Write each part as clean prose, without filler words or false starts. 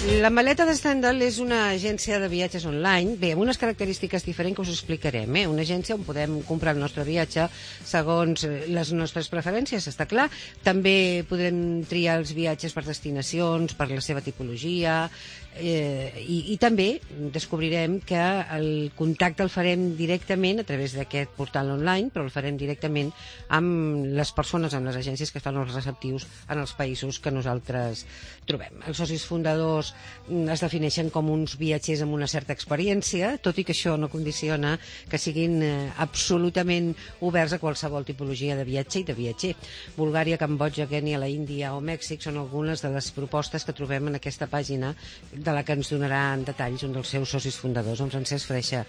La maleta de Stendhal és una agència de viatges online, bé, amb unes característiques diferents que us explicarem, una agència on podem comprar el nostre viatge segons les nostres preferències, està clar. També podrem triar els viatges per destinacions, per la seva tipologia, i també descobrirem que el contacte el farem directament a través d'aquest portal online, però el farem directament amb les persones, amb les agències que fan els receptius en els països que nosaltres trobem. Els socis fundadors es defineixen com uns viatgers amb una certa experiència, tot i que això no condiciona que siguin absolutament oberts a qualsevol tipologia de viatge i de viatger. Bulgària, Cambodja, Kènia, la Índia o Mèxic són algunes de les propostes que trobem en aquesta pàgina, de la que ens donarà en detalls un dels seus socis fundadors, en Francesc Freixa.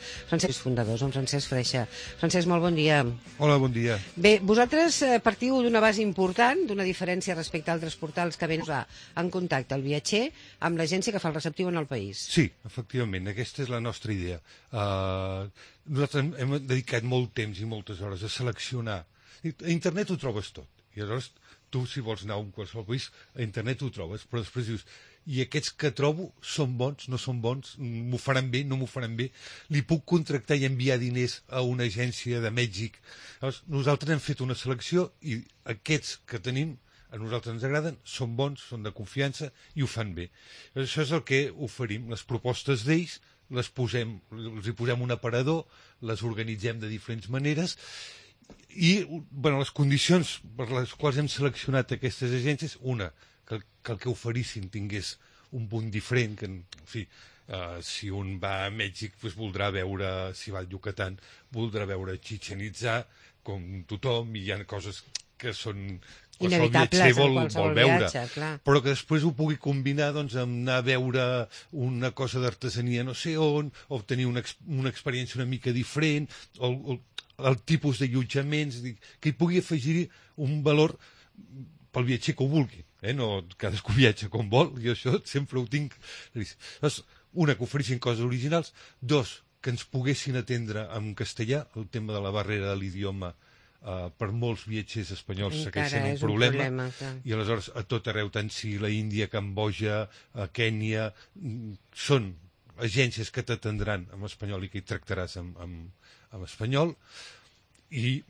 Francesc, molt bon dia. Hola, bon dia. Bé, vosaltres partiu d'una base important, d'una diferència respecte a altres portals que venen en contacte el viatger amb l'agència que fa el receptiu en el país. Sí, efectivament, aquesta és la nostra idea. Nosaltres hem dedicat molt temps i moltes hores a seleccionar. A internet ho trobes tot, i aleshores tu, si vols anar a un qualsevol país, a internet ho trobes, però després dius, i aquests que trobo són bons, no són bons, m'ho faran bé, no m'ho faran bé, li puc contractar i enviar diners a una agència de Mèxic. Llavors, nosaltres hem fet una selecció i aquests que tenim a nosaltres ens agraden, són bons, són de confiança i ho fan bé. Llavors, això és el que oferim, les propostes d'ells, els hi posem un aparador, les organitzem de diferents maneres i les condicions per les quals hem seleccionat aquestes agències, una, que el que oferissin tingués un punt diferent, que, en fi, si un va a Mèxic voldrà veure, si va al Yucatán, voldrà veure Chichén Itzá, com tothom, i hi ha coses que són inevitables en qualsevol viatge, clar. Però que després ho pugui combinar amb anar a veure una cosa d'artesania no sé on, o tenir una experiència una mica diferent, o el tipus d'allotjaments, que hi pugui afegir un valor pel viatger que ho vulgui. No cadascú viatja com vol, i això sempre ho tinc. Una, que oferissin coses originals. Dos, que ens poguessin atendre en castellà. El tema de la barrera de l'idioma per molts viatgers espanyols segueix sent un problema. I aleshores a tot arreu, tant si la Índia, Cambodja, Kènia, són agències que t'atendran en espanyol i que hi tractaràs en espanyol, i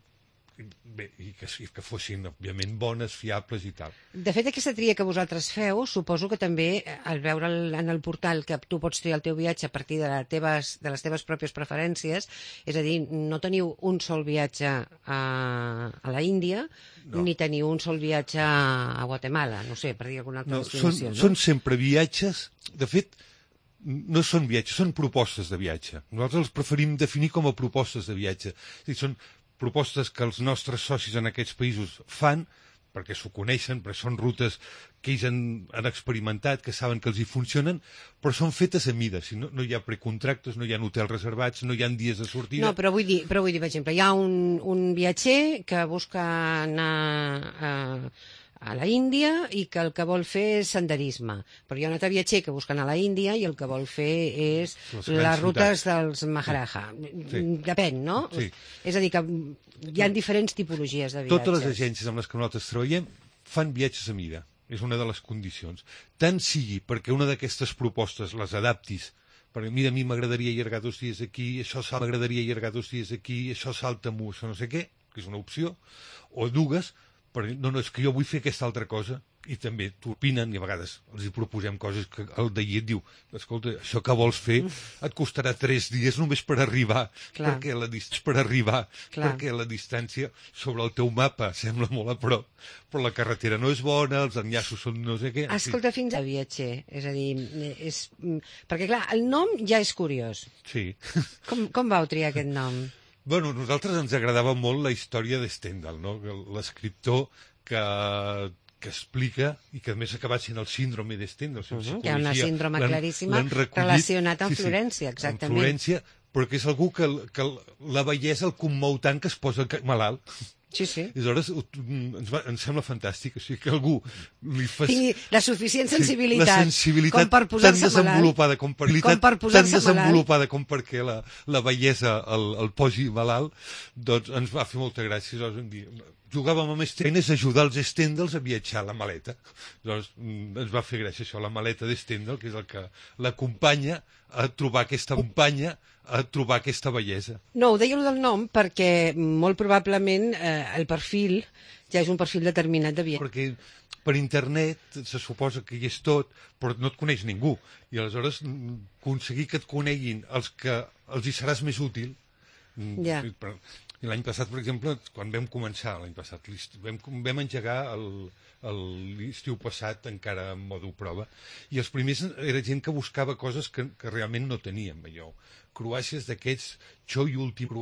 que fossin, òbviament, bones, fiables i tal. De fet, aquesta tria que vosaltres feu, suposo que també, al veure en el portal que tu pots triar el teu viatge a partir de les teves pròpies preferències, és a dir, no teniu un sol viatge a la Índia, ni teniu un sol viatge a Guatemala, no sé, per dir alguna altra destinació. Són sempre viatges, de fet, no són viatges, són propostes de viatge. Nosaltres els preferim definir com a propostes de viatge. És a dir, són propostes que els nostres socis en aquests països fan, perquè s'ho coneixen, perquè són rutes que ells han experimentat, que saben que els hi funcionen, però són fetes a mida. No hi ha precontractes, no hi ha hotels reservats, no hi ha dies de sortida. No, però vull dir, per exemple, hi ha un viatger que busca anar a la Índia i que el que vol fer és senderisme, però hi ha un altre viatger que busca anar a la Índia i el que vol fer és les rutes dels Maharaja. Sí. Depèn, no? Sí. És a dir, que hi ha diferents tipologies de viatges. Totes les agències amb les que nosaltres treballem fan viatges a mida, és una de les condicions. Tant sigui perquè una d'aquestes propostes les adaptis, perquè mira, a mi m'agradaria allargar 2 dies aquí, això m'agradaria allargar 2 dies aquí, això salta-m'ho, això no sé què, que és una opció, o dues, però no, és que jo vull fer aquesta altra cosa, i també t'opinen, i a vegades els hi proposem coses que el d'ahir et diu, escolta, això que vols fer et costarà 3 dies només per arribar, perquè la distància sobre el teu mapa sembla molt a prop, però la carretera no és bona, els enllaços són no sé què... Escolta, fins a viatger, és a dir, perquè clar, el nom ja és curiós. Sí. Com vau triar aquest nom? Bueno, a nosaltres ens agradava molt la història de Stendhal, no? L'escriptor que explica, i que a més ha acabat sent el síndrome de Stendhal. Hi ha una síndrome claríssima relacionat amb Florència, exactament. Amb Florència, però que és algú que la bellesa el commou tant que es posa malalt. Sí, sí. I aleshores ens sembla fantàstic, o sigui, que algú li fa... Tingui la suficient sensibilitat, com per posar-se malalt. Tan desenvolupada com perquè la bellesa el posi malalt, doncs ens va fer molta gràcia. jugàvem amb Stendhal és ajudar els Stendhals a viatjar a la maleta. Llavors ens va fer gràcia això, la maleta de Stendhal, que és el que l'acompanya a trobar aquesta bellesa. No, ho deia allò del nom perquè molt probablement el perfil ja és un perfil determinat de viatge. Perquè per internet se suposa que hi és tot, però no et coneix ningú. I aleshores aconseguir que et coneguin els que els hi seràs més útil. Ja. I l'any passat, per exemple, quan vam començar, vam engegar l'estiu passat encara en modo prova, i els primers era gent que buscava coses que realment no teníem, allò. Croàcies d'aquests xoi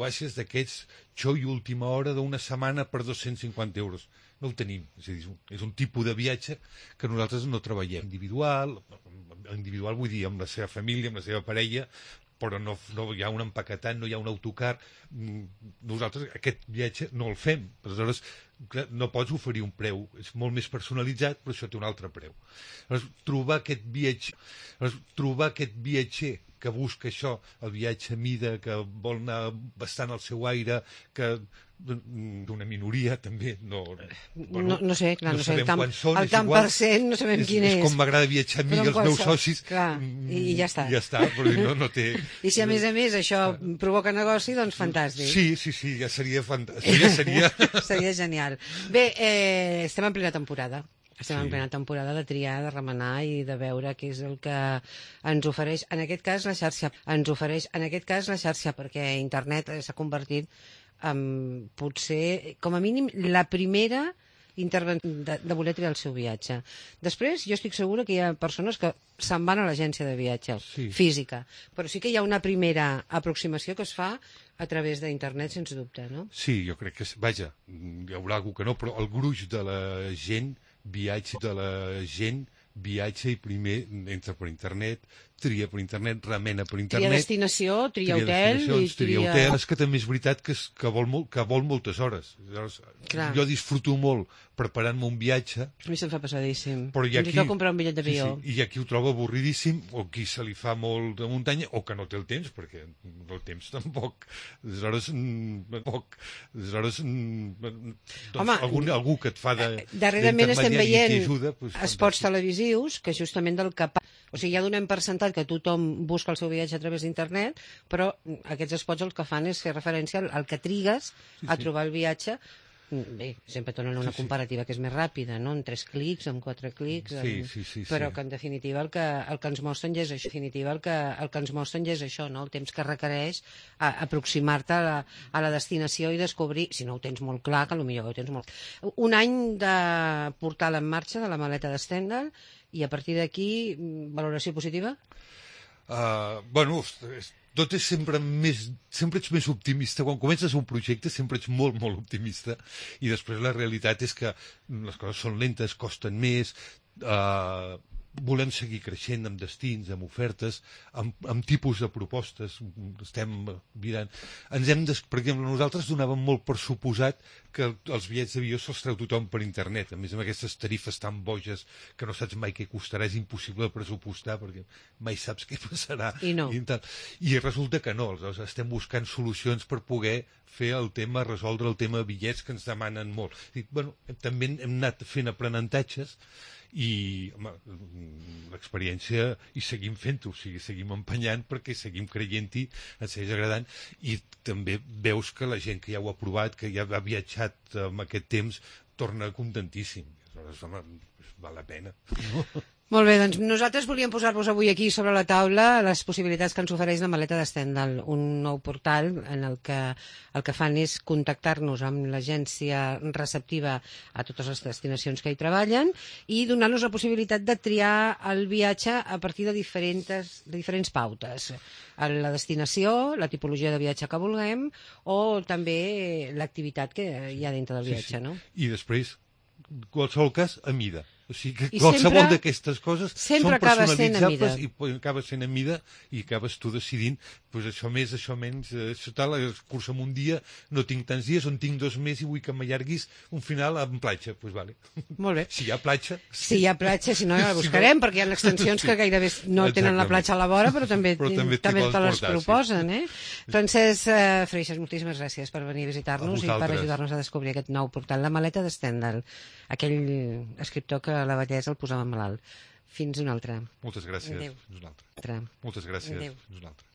última hora d'una setmana per 250 euros. No ho tenim. És a dir, és un tipus de viatge que nosaltres no treballem. Individual vull dir, amb la seva família, amb la seva parella, però no hi ha un empaquetat, no hi ha un autocar. Nosaltres aquest viatge no el fem. Aleshores, no pots oferir un preu. És molt més personalitzat, però això té un altre preu. Aleshores, trobar aquest viatger que busca això, el viatge a mida, que vol anar bastant al seu aire, que d'una minoria també no sé, clar, no sé sabem quants són, el tant per cent no sabem quin és, com m'agrada viatjar amb mi i els meus socis, clar, i ja està, però no té... I si a més això provoca negoci, doncs fantàstic. Sí, ja seria fantàstic, seria genial. Bé, estem en plena temporada de triar, de remenar i de veure què és el que ens ofereix, en aquest cas la xarxa, perquè internet s'ha convertit en potser, com a mínim, la primera intervenció de voler triar el seu viatge. Després, jo estic segura que hi ha persones que se'n van a l'agència de viatge física, però sí que hi ha una primera aproximació que es fa a través d'internet, sense dubte, no? Sí, jo crec que, vaja, hi haurà algú que no, però el gruix de la gent viatja i primer entra per internet, tria per internet, remena per internet... Tria destinació, tria hotel... És que també és veritat que vol moltes hores. Jo disfruto molt preparant-me un viatge... A mi se'm fa passadíssim. Fins i tot comprar un bitllet d'avió. I aquí ho troba avorridíssim, o qui se li fa molt de muntanya, o que no té el temps, perquè el temps tampoc... Aleshores, algú que et fa de... Darrerament estem veient espots televisius que justament del que... O sigui, ja donem per sentat que tothom busca el seu viatge a través d'internet, però aquests spots el que fan és fer referència al que trigues a trobar el viatge. Bé, sempre donen una comparativa que és més ràpida, no? En 3 clics, en 4 clics... Però que en definitiva el que ens mostren ja és això. No? El temps que requereix aproximar-te a la destinació i descobrir, si no ho tens molt clar, que potser ho tens molt... Un any de portal en marxa de la maleta de Stendhal, i a partir d'aquí, valoració positiva? Tot és sempre ets més optimista. Quan comences un projecte sempre ets molt, molt optimista, i després la realitat és que les coses són lentes, costen més, volem seguir creixent amb destins, amb ofertes, amb tipus de propostes, estem mirant. Per exemple, nosaltres donàvem molt per suposat que els bitllets d'avió se'ls treu tothom per internet, a més amb aquestes tarifes tan boges que no saps mai què costarà, és impossible de pressupostar perquè mai saps què passarà. I resulta que no, aleshores estem buscant solucions per poder resoldre el tema bitllets que ens demanen molt. També hem anat fent aprenentatges i l'experiència, i seguim fent-ho, o sigui, seguim empenyant perquè seguim creient-hi, ens segueix agradant, i també veus que la gent que ja ho ha provat, que ja ha viatjat en aquest temps, torna contentíssim. Aleshores, val la pena. Molt bé, doncs nosaltres volíem posar-vos avui aquí sobre la taula les possibilitats que ens ofereix la maleta de Stendhal, un nou portal en el que fan és contactar-nos amb l'agència receptiva a totes les destinacions que hi treballen i donar-nos la possibilitat de triar el viatge a partir de diferents pautes. La destinació, la tipologia de viatge que vulguem o també l'activitat que hi ha dintre del viatge, no? I després, en qualsevol cas, a mida. O sigui que I qualsevol sempre- d'aquestes coses sempre són acaba sent a mida. personalitzables i acaba sent a mida i acabes tu decidint pues, això més, això menys, això tal, cursa'm un dia, no tinc tants dies, on tinc 2 mesos i vull que m'allarguis un final en platja. Pues vale. Molt bé. Si hi ha platja... Si hi ha platja, si no, ja la buscarem, perquè hi ha extensions que gairebé no tenen la Exactament. platja a la vora, però també Però també t'hi te vols les portar, sí. proposen, eh? Francesc Freixas, moltíssimes gràcies per venir a visitar-nos A i per vosaltres. ajudar-nos a descobrir aquest nou portal, La maleta de Stendhal, aquell escriptor que la bellesa el posava malalt. Fins una altra. Moltes gràcies. Adéu. Fins una altra. Altra. Moltes gràcies. Adéu. Fins una altra.